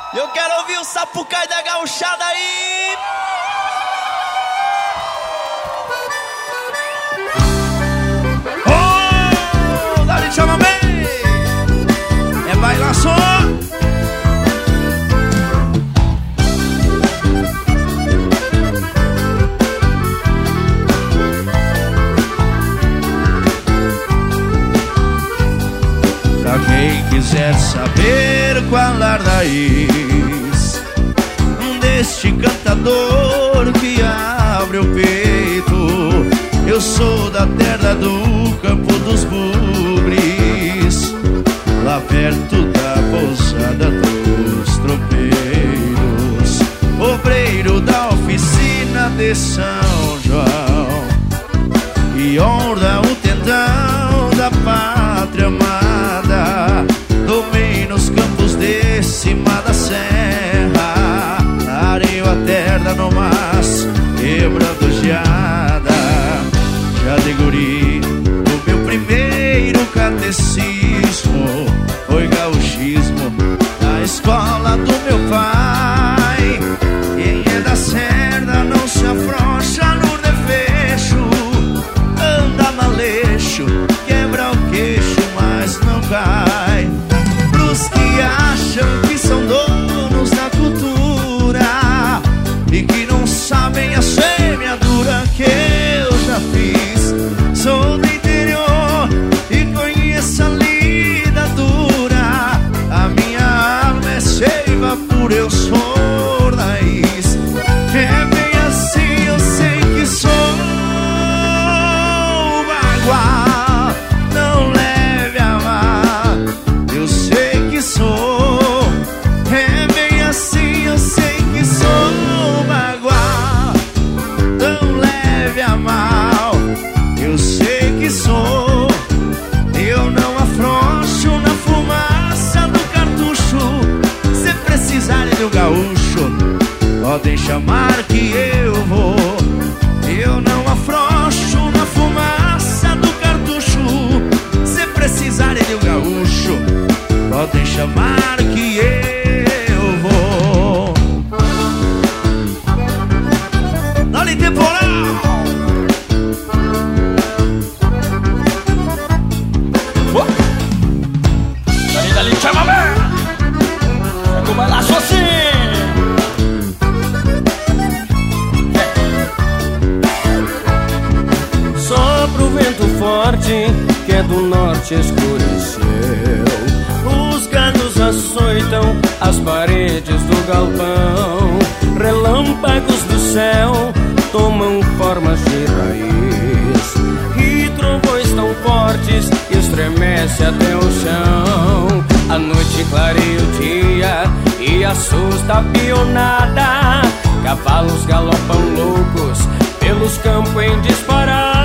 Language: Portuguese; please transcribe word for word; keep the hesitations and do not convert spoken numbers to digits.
Eu quero ouvir o Sapucaí da gauchada aí. Oh, dá-lhe chama bem. É bailação. Pra quem quiser saber qual a raiz deste cantador que abre o peito, eu sou da terra do Campo dos Bugres, lá perto da pousada dos tropeiros, obreiro da oficina de São João, e honra o tendão da pátria amada. Domei nos campos de cima da serra, areio a terra no mas, quebrando geada. Já de guri, o meu primeiro catecismo foi gauchismo na escola do meu pai. Quem é da serra não se afrouxa no defecho, anda maleixo, quebra o queixo, mas não cai. Pros que acham que são donos da cultura e que não sabem a semeadura que eu já fiz. Sou do interior e conheço a lida dura. A minha alma é seiva, por eu sou raiz. É bem assim, eu sei que sou bagual. Não leve a mal, eu sei que sou. É bem assim, eu sei que sou bagual. Não leve a mal, eu sei que sou. Eu não afrouxo na fumaça do cartucho. Se precisarem do gaúcho, podem chamar que eu vou. Eu não afrouxo na fumaça do cartucho. Se precisarem do gaúcho, podem chamar que eu vou. Dá-lhe temporal. Dali, dali, chama bem. É como ela só assim. Sopra o vento forte que é do norte escureceu. Os gados açoitam as paredes do galpão. Relâmpagos do céu tomam formas de raiz. E trovões tão fortes estremece até o chão. A noite clareia o dia e assusta a pionada. Cavalos galopam loucos pelos campos em disparada.